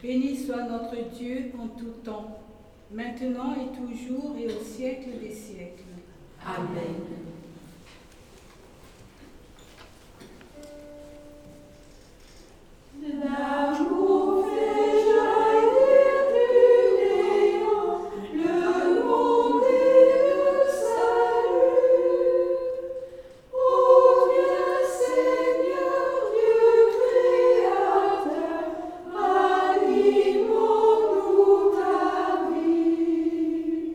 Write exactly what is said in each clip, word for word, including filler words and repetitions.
Béni soit notre Dieu en tout temps, maintenant et toujours et au siècle des siècles. Amen. L'amour fait jaillir du néant le monde et le salut. Ô bien Seigneur Dieu créateur, animons-nous ta vie.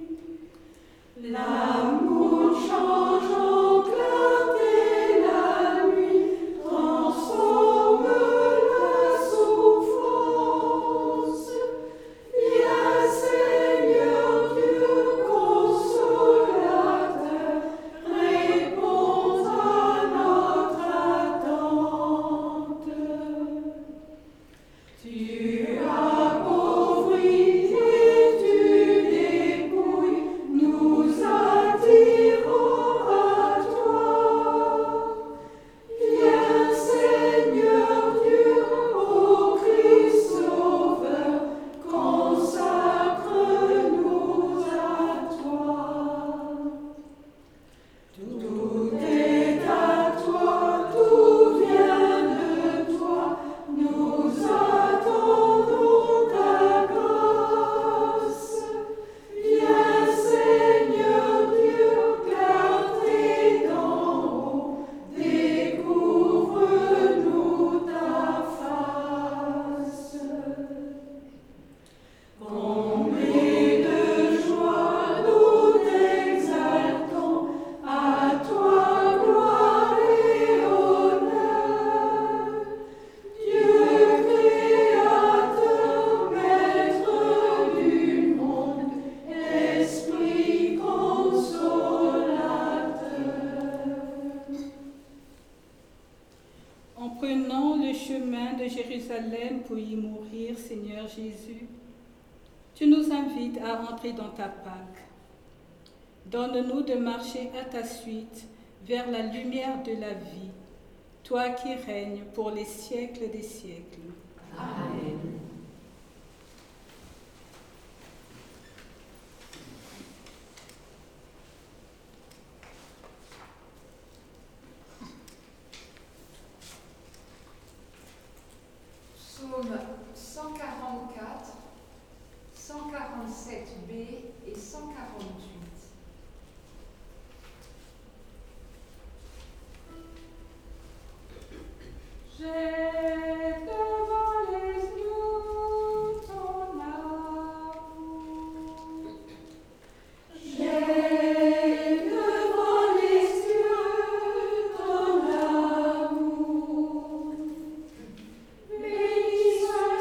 L'amour change en clarté la nuit, transforme la souffrance. Viens Seigneur Dieu consolateur, réponds à notre attente. Tu appauvris et tu dépouilles, nous attirons à toi. Viens Seigneur Dieu, ô Christ Sauveur, consacre-nous à toi. Tout est à toi, tout vient de toi, nous attendons ta grâce. Viens Seigneur Dieu, clarté d'en haut, découvre-nous ta face. Comblés de joie, nous t'exaltons, à toi gloire et honneur. Dieu créateur, maître du monde, Esprit consolateur. En prenant le chemin de Jérusalem pour y mourir, Seigneur Jésus, tu nous invites à entrer dans ta Pâque. Donne-nous de marcher à ta suite vers la lumière de la vie, toi qui règnes pour les siècles des siècles. Amen. Psaume cent quarante-quatre, cent quarante-sept b et cent quarante-huit. J'ai devant les yeux ton amour. J'ai devant les yeux ton amour. Béni soit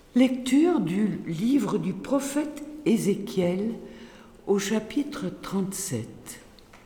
Lecture du livre du prophète Ézéchiel au chapitre trente-sept.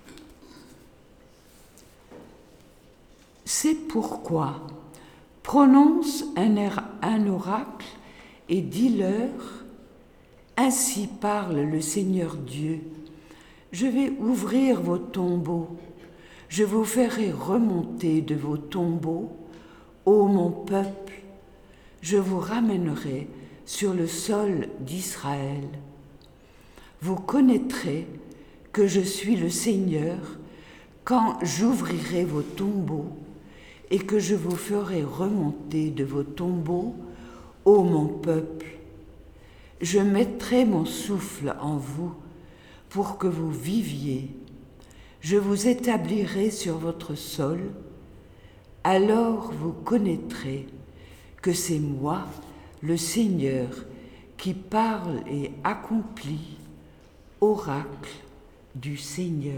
C'est pourquoi prononce un, un oracle et dis-leur, ainsi parle le Seigneur Dieu, je vais ouvrir vos tombeaux, je vous ferai remonter de vos tombeaux, ô mon peuple, je vous ramènerai sur le sol d'Israël. Vous connaîtrez que je suis le Seigneur quand j'ouvrirai vos tombeaux et que je vous ferai remonter de vos tombeaux, ô mon peuple. Je mettrai mon souffle en vous pour que vous viviez. Je vous établirai sur votre sol, alors vous connaîtrez que c'est moi, le Seigneur, qui parle et accomplit, oracle du Seigneur.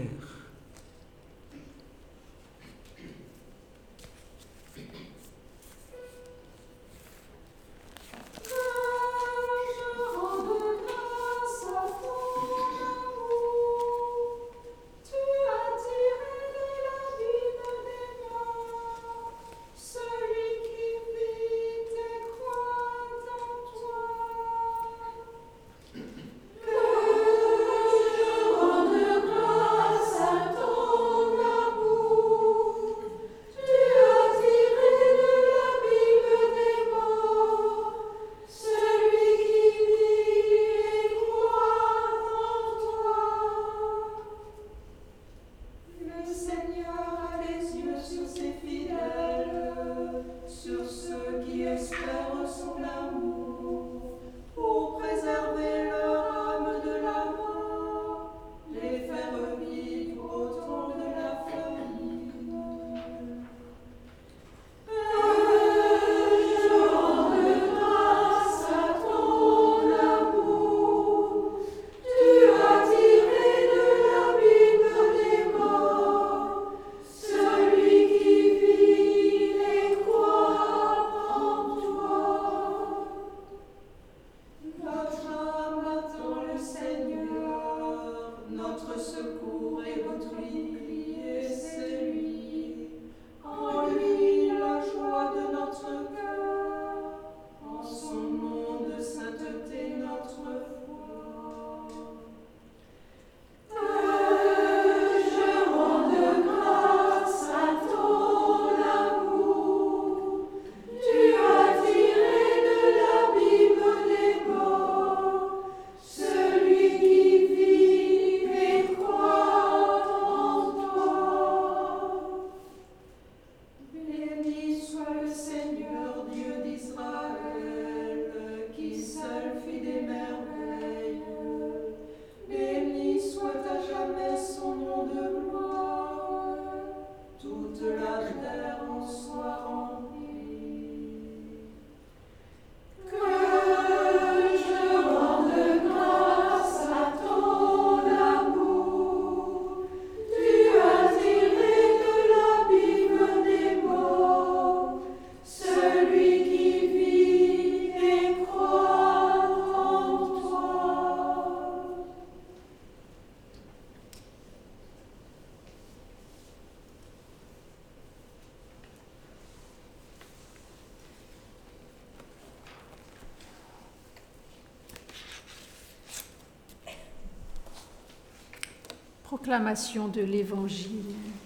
Proclamation de l'Évangile.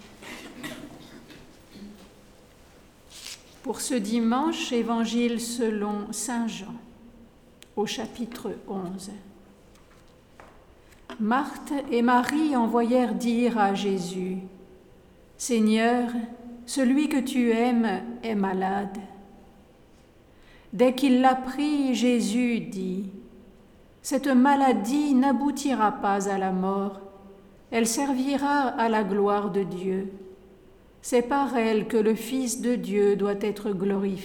Pour ce dimanche, Évangile selon saint Jean, au chapitre onze. Marthe et Marie envoyèrent dire à Jésus, « Seigneur, celui que tu aimes est malade. » Dès qu'il l'apprit, Jésus dit, « Cette maladie n'aboutira pas à la mort, elle servira à la gloire de Dieu. C'est par elle que le Fils de Dieu doit être glorifié. »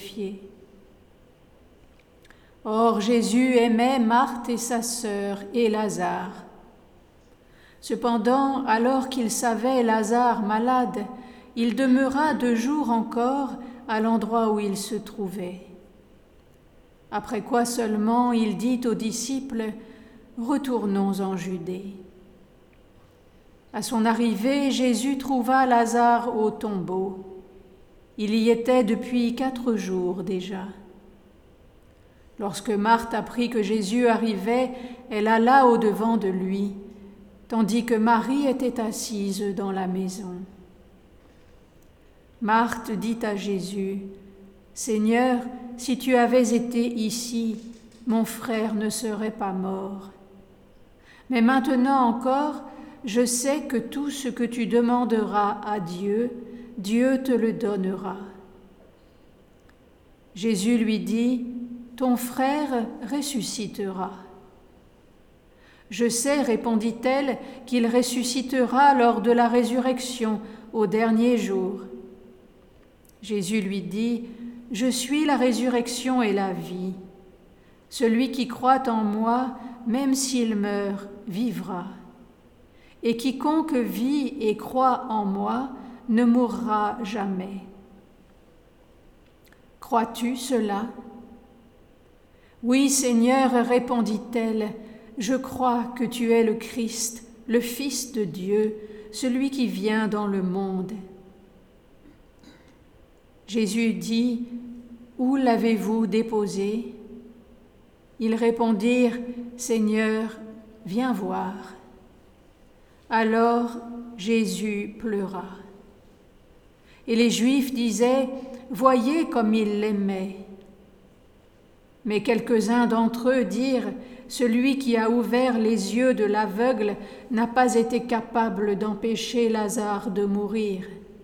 Or Jésus aimait Marthe et sa sœur et Lazare. Cependant, alors qu'il savait Lazare malade, il demeura deux jours encore à l'endroit où il se trouvait. après quoi seulement il dit aux disciples « Retournons en Judée ». À son arrivée, Jésus trouva Lazare au tombeau. Il y était depuis quatre jours déjà. Lorsque Marthe apprit que Jésus arrivait, elle alla au-devant de lui, tandis que Marie était assise dans la maison. Marthe dit à Jésus, « Seigneur, si tu avais été ici, mon frère ne serait pas mort. Mais maintenant encore, je sais que tout ce que tu demanderas à Dieu, Dieu te le donnera. » Jésus lui dit, « Ton frère ressuscitera. » « Je sais, répondit-elle, qu'il ressuscitera lors de la résurrection au dernier jour. » Jésus lui dit, « Je suis la résurrection et la vie. Celui qui croit en moi, même s'il meurt, vivra. Et quiconque vit et croit en moi ne mourra jamais. Crois-tu cela ? » « Oui, Seigneur, répondit-elle, je crois que tu es le Christ, le Fils de Dieu, celui qui vient dans le monde. » Jésus dit, « Où l'avez-vous déposé ?» Ils répondirent, « Seigneur, viens voir. » Alors Jésus pleura. Et les Juifs disaient, « Voyez comme il l'aimait. » Mais quelques-uns d'entre eux dirent, « Celui qui a ouvert les yeux de l'aveugle n'a pas été capable d'empêcher Lazare de mourir. »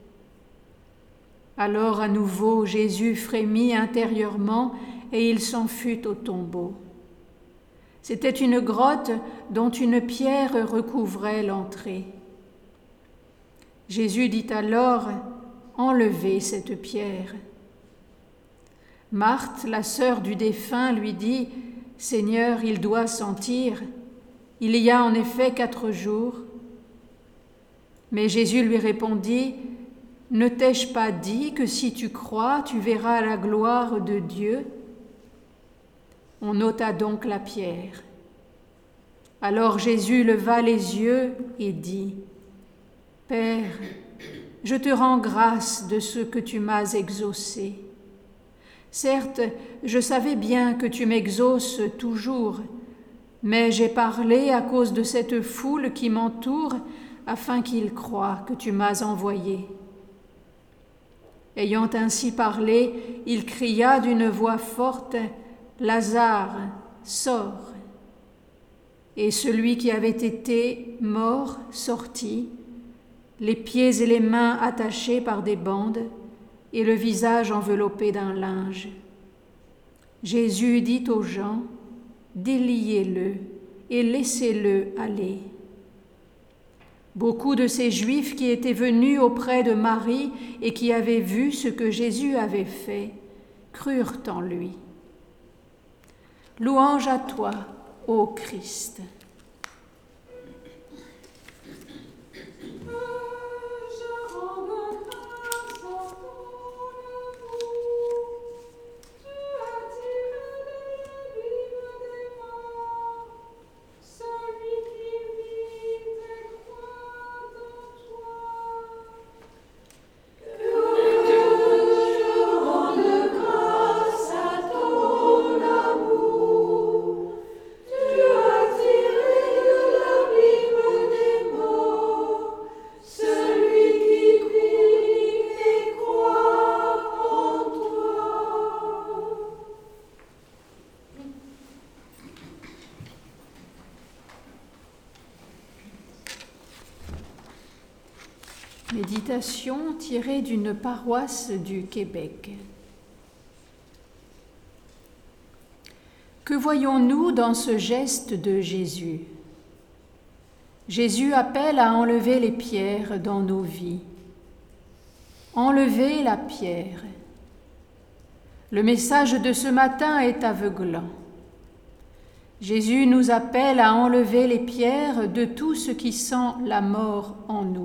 Alors à nouveau Jésus frémit intérieurement et il s'en fut au tombeau. C'était une grotte dont une pierre recouvrait l'entrée. Jésus dit alors, « Enlevez cette pierre. » Marthe, la sœur du défunt, lui dit, « Seigneur, il doit sentir. Il y a en effet quatre jours. » Mais Jésus lui répondit, « Ne t'ai-je pas dit que si tu crois, tu verras la gloire de Dieu ?» On ôta donc la pierre. Alors Jésus leva les yeux et dit, « Père, je te rends grâce de ce que tu m'as exaucé. Certes, je savais bien que tu m'exauces toujours, mais j'ai parlé à cause de cette foule qui m'entoure, afin qu'ils croient que tu m'as envoyé. » Ayant ainsi parlé, il cria d'une voix forte, « Lazare, sors !» Et celui qui avait été mort sortit, les pieds et les mains attachés par des bandes, et le visage enveloppé d'un linge. Jésus dit aux gens, « Déliez-le et laissez-le aller. » Beaucoup de ces Juifs qui étaient venus auprès de Marie et qui avaient vu ce que Jésus avait fait, crurent en lui. Louange à toi, ô Christ. Méditation tirée d'une paroisse du Québec. Que voyons-nous dans ce geste de Jésus ? Jésus appelle à enlever les pierres dans nos vies. Enlever la pierre. Le message de ce matin est aveuglant. Jésus nous appelle à enlever les pierres de tout ce qui sent la mort en nous.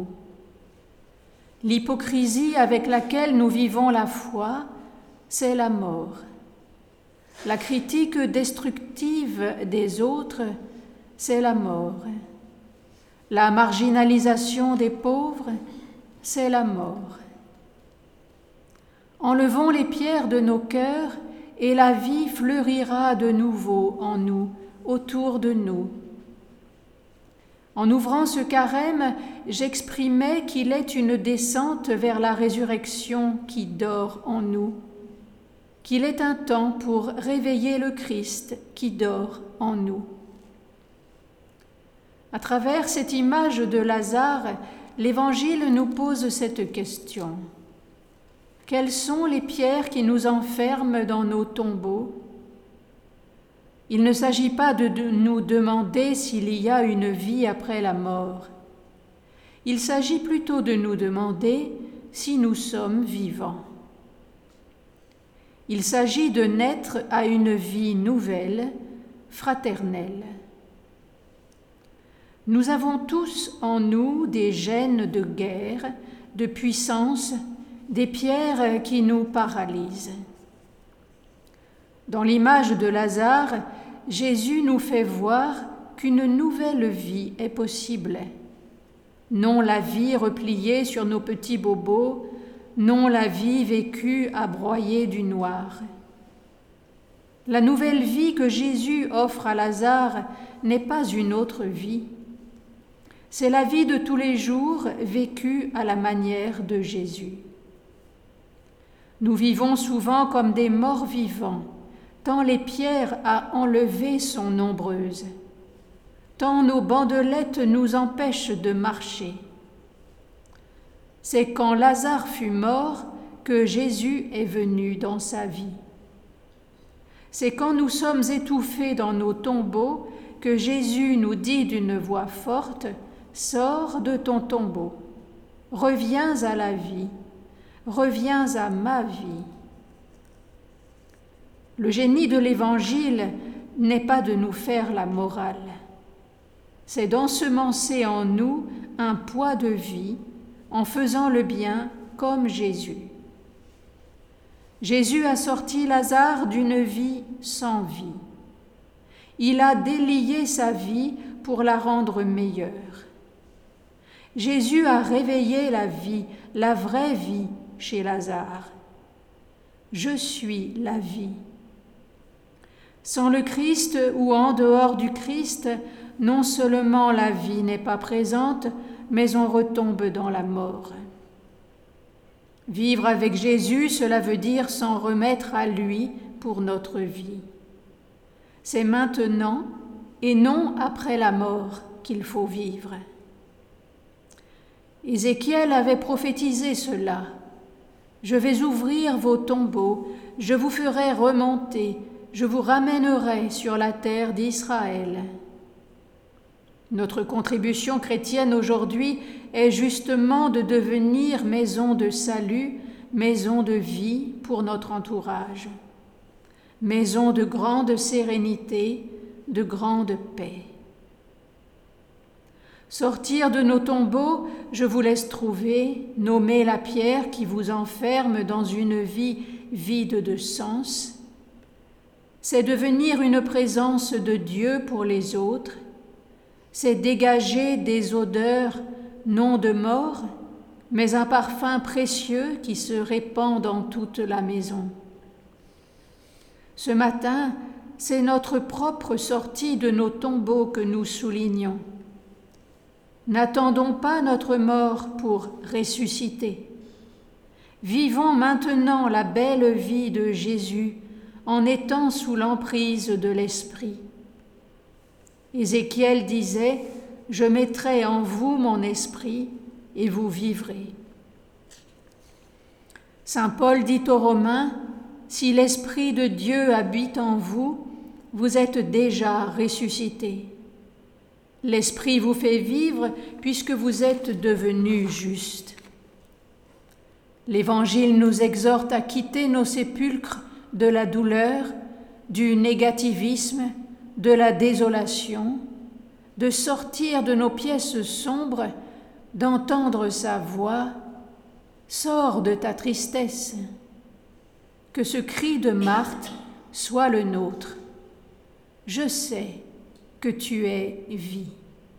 L'hypocrisie avec laquelle nous vivons la foi, c'est la mort. La critique destructive des autres, c'est la mort. La marginalisation des pauvres, c'est la mort. Enlevons les pierres de nos cœurs et la vie fleurira de nouveau en nous, autour de nous. En ouvrant ce carême, j'exprimais qu'il est une descente vers la résurrection qui dort en nous, qu'il est un temps pour réveiller le Christ qui dort en nous. À travers cette image de Lazare, l'Évangile nous pose cette question. Quelles sont les pierres qui nous enferment dans nos tombeaux ? Il ne s'agit pas de nous demander s'il y a une vie après la mort. Il s'agit plutôt de nous demander si nous sommes vivants. Il s'agit de naître à une vie nouvelle, fraternelle. Nous avons tous en nous des gènes de guerre, de puissance, des pierres qui nous paralysent. Dans l'image de Lazare, Jésus nous fait voir qu'une nouvelle vie est possible. Non la vie repliée sur nos petits bobos, non la vie vécue à broyer du noir. La nouvelle vie que Jésus offre à Lazare n'est pas une autre vie. C'est la vie de tous les jours vécue à la manière de Jésus. Nous vivons souvent comme des morts vivants, tant les pierres à enlever sont nombreuses, tant nos bandelettes nous empêchent de marcher. C'est quand Lazare fut mort que Jésus est venu dans sa vie. C'est quand nous sommes étouffés dans nos tombeaux que Jésus nous dit d'une voix forte « Sors de ton tombeau, reviens à la vie, reviens à ma vie ». Le génie de l'Évangile n'est pas de nous faire la morale. C'est d'ensemencer en nous un poids de vie en faisant le bien comme Jésus. Jésus a sorti Lazare d'une vie sans vie. Il a délié sa vie pour la rendre meilleure. Jésus a réveillé la vie, la vraie vie chez Lazare. Je suis la vie. Sans le Christ ou en dehors du Christ, non seulement la vie n'est pas présente, mais on retombe dans la mort. Vivre avec Jésus, cela veut dire s'en remettre à lui pour notre vie. C'est maintenant et non après la mort qu'il faut vivre. Ézéchiel avait prophétisé cela. Je vais ouvrir vos tombeaux, je vous ferai remonter, je vous ramènerai sur la terre d'Israël. Notre contribution chrétienne aujourd'hui est justement de devenir maison de salut, maison de vie pour notre entourage, maison de grande sérénité, de grande paix. Sortir de nos tombeaux, je vous laisse trouver, nommer la pierre qui vous enferme dans une vie vide de sens. C'est devenir une présence de Dieu pour les autres, c'est dégager des odeurs non de mort, mais un parfum précieux qui se répand dans toute la maison. Ce matin, c'est notre propre sortie de nos tombeaux que nous soulignons. N'attendons pas notre mort pour ressusciter. Vivons maintenant la belle vie de Jésus en étant sous l'emprise de l'Esprit. Ézéchiel disait « Je mettrai en vous mon esprit et vous vivrez ». Saint Paul dit aux Romains « Si l'Esprit de Dieu habite en vous, vous êtes déjà ressuscités. L'Esprit vous fait vivre puisque vous êtes devenus justes. » L'Évangile nous exhorte à quitter nos sépulcres de la douleur, du négativisme, de la désolation, de sortir de nos pièces sombres, d'entendre sa voix « Sors de ta tristesse ». Que ce cri de Marthe soit le nôtre. Je sais que tu es vie.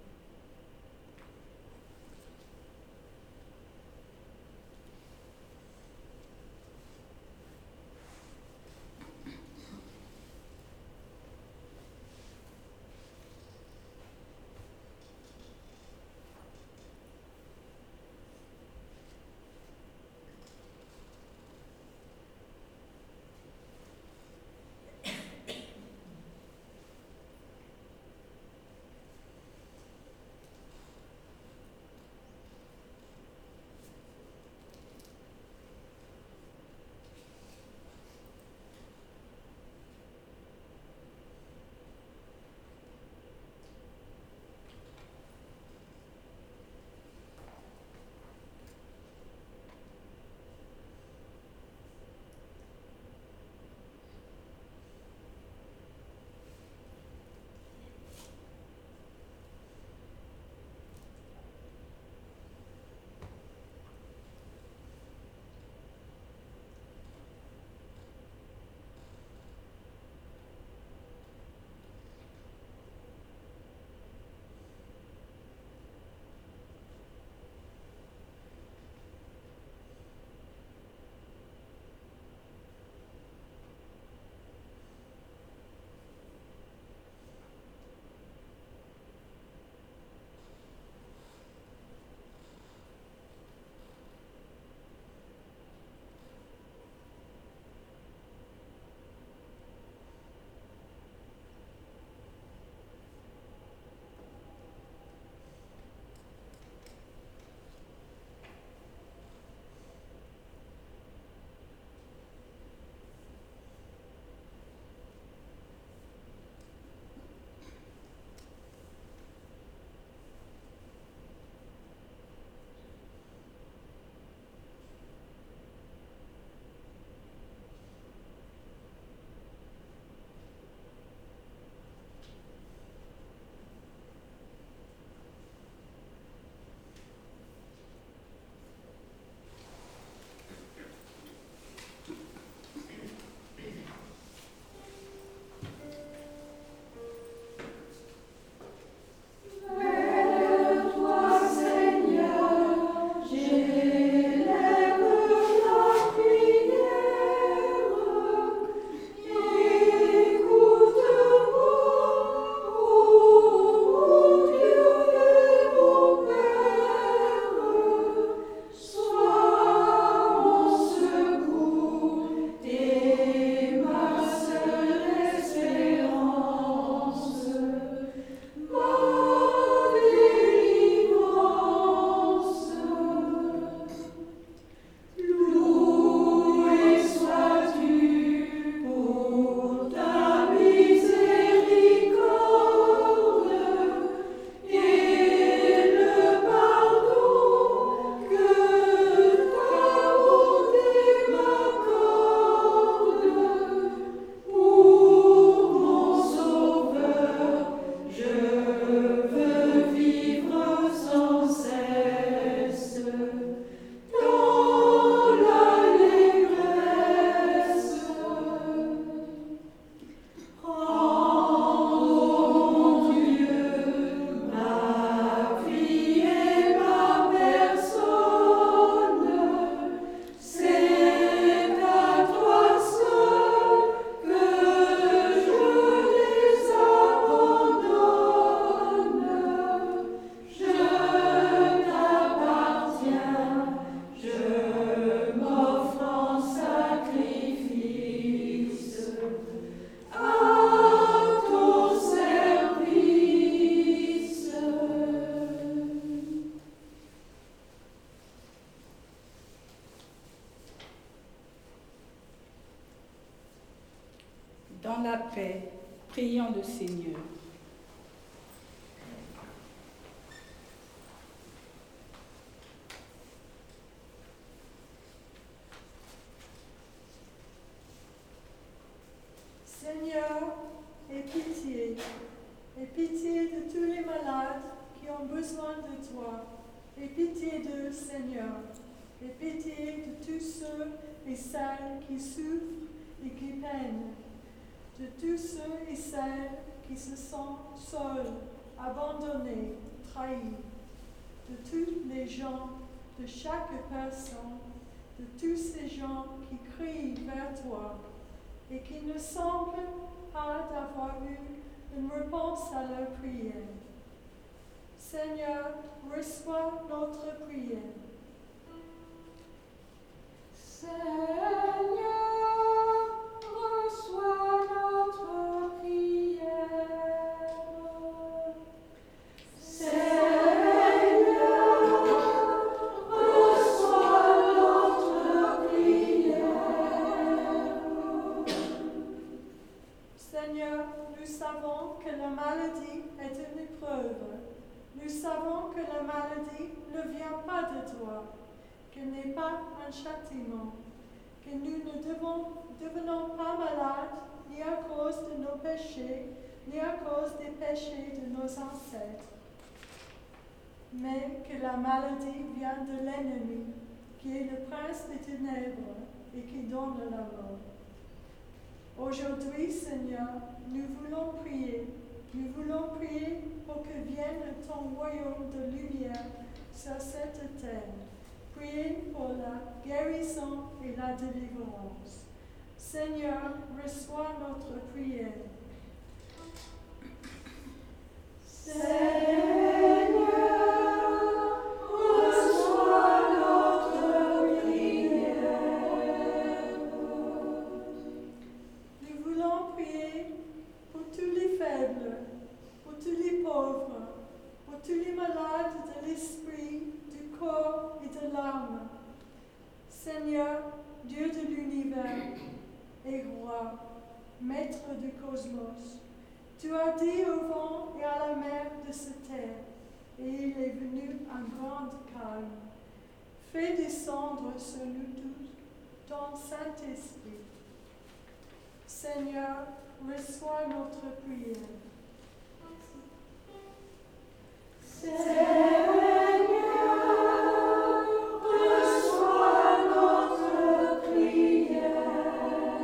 Dans la paix, prions le Seigneur. Seigneur, aie pitié, aie pitié de tous les malades qui ont besoin de toi. Aie pitié d'eux, Seigneur. Aie pitié de tous ceux et celles qui souffrent et qui peinent. de tous ceux et celles qui se sentent seuls, abandonnés, trahis, de tous les gens, de chaque personne, de tous ces gens qui crient vers toi et qui ne semblent pas d'avoir eu une réponse à leur prière. Seigneur, reçois notre prière. Seigneur, reçois notre prière. Seigneur, nous savons que la maladie est une épreuve. Nous savons que la maladie ne vient pas de toi, qu'elle n'est pas un châtiment, que nous ne devons, devenons pas malades ni à cause de nos péchés, ni à cause des péchés de nos ancêtres, mais que la maladie vient de l'ennemi, qui est le prince des ténèbres et qui donne la mort. Aujourd'hui, Seigneur, nous voulons prier. Nous voulons prier pour que vienne ton royaume de lumière sur cette terre. Prier pour la guérison et la délivrance. Seigneur, reçois notre prière. Seigneur, reçois notre prière. Nous voulons prier pour tous les faibles, pour tous les pauvres, pour tous les malades de l'esprit, du corps et de l'âme. Seigneur, Dieu de l'univers et roi, maître du cosmos, tu as dit au vent et à la mer de se taire, et il est venu un grand calme. Fais descendre sur nous tous ton Saint-Esprit. Seigneur, reçois notre prière. Seigneur, reçois notre prière.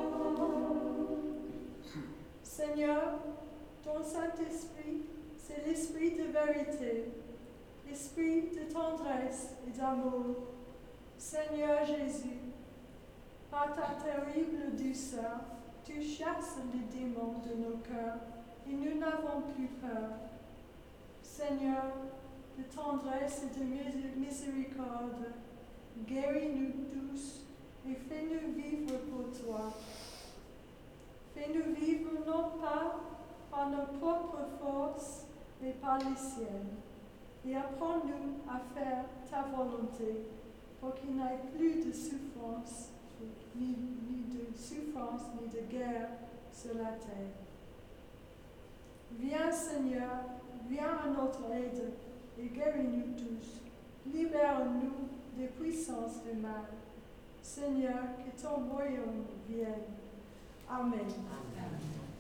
Seigneur, ton Saint-Esprit, c'est l'esprit de vérité, l'esprit de tendresse et d'amour. Seigneur Jésus, par ta terrible douceur, tu chasses les démons de nos cœurs et nous n'avons plus peur. Seigneur, de tendresse et de miséricorde, guéris-nous tous et fais-nous vivre pour toi. Fais-nous vivre non pas par nos propres forces, mais par les siennes. Et apprends-nous à faire ta volonté, pour qu'il n'y ait plus de souffrance, ni, ni de souffrance, ni de guerre sur la terre. Viens, Seigneur, viens à notre aide et guéris-nous tous. Libère-nous des puissances du mal. Seigneur, que ton royaume vienne. Amen. Amen.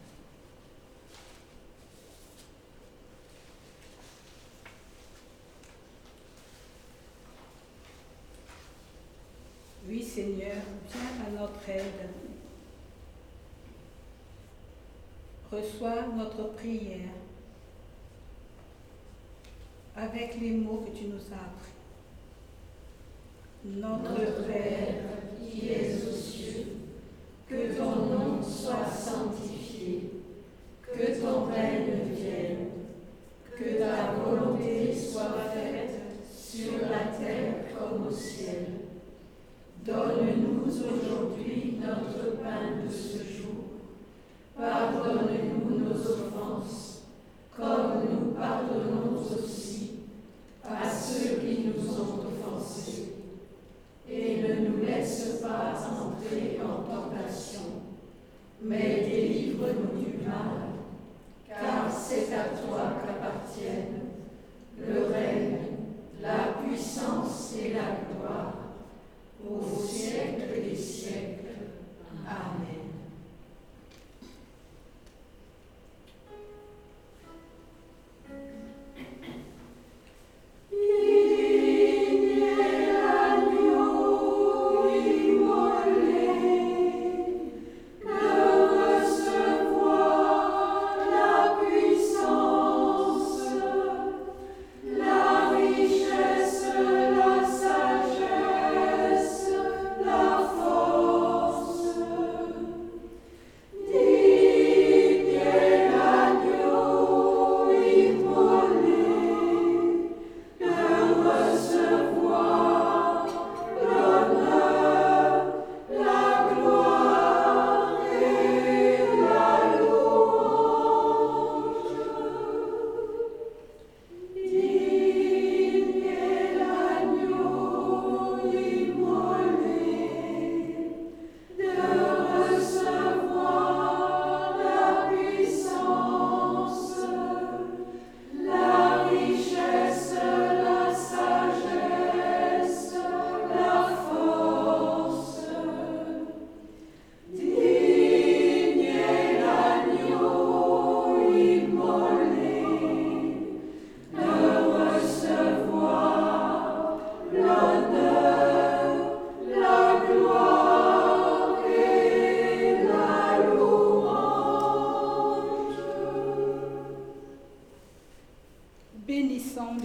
Oui, Seigneur, viens à notre aide. Reçois notre prière avec les mots que tu nous as appris. Notre, Notre Père qui es aux cieux, que ton nom soit sanctifié, que ton règne vienne, que ta volonté soit faite sur la terre comme au ciel. Donne-nous aujourd'hui notre pain de ce jour. Pardonne-nous nos offenses, comme nous pardonnons aussi à ceux qui nous ont offensés. Et ne nous laisse pas entrer en tentation, mais délivre-nous du mal, car c'est à toi qu'appartiennent le règne, la puissance et la gloire, au siècle des siècles. Amen.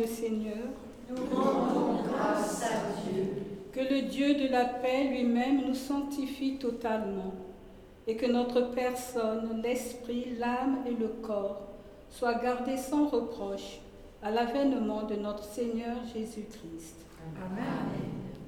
le Seigneur. Nous rendons grâce à Dieu. Que le Dieu de la paix lui-même nous sanctifie totalement et que notre personne, l'esprit, l'âme et le corps soient gardés sans reproche à l'avènement de notre Seigneur Jésus-Christ. Amen.